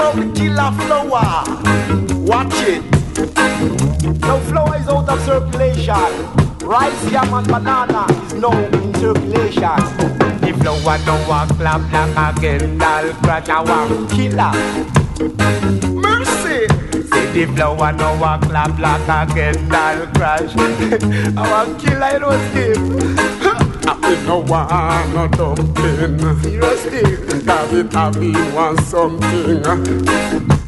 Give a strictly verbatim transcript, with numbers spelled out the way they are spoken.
about the killer flower. Watch it. Now flour is out of circulation. Rice, yam and banana is now in circulation. The flour no walk clap like again, I'll crash a walk killer. Mercy. See the flour no walk clap like again, I'll crash. I want killer, you know Steve. I no want no dumpling. Seriously. David, I me want something.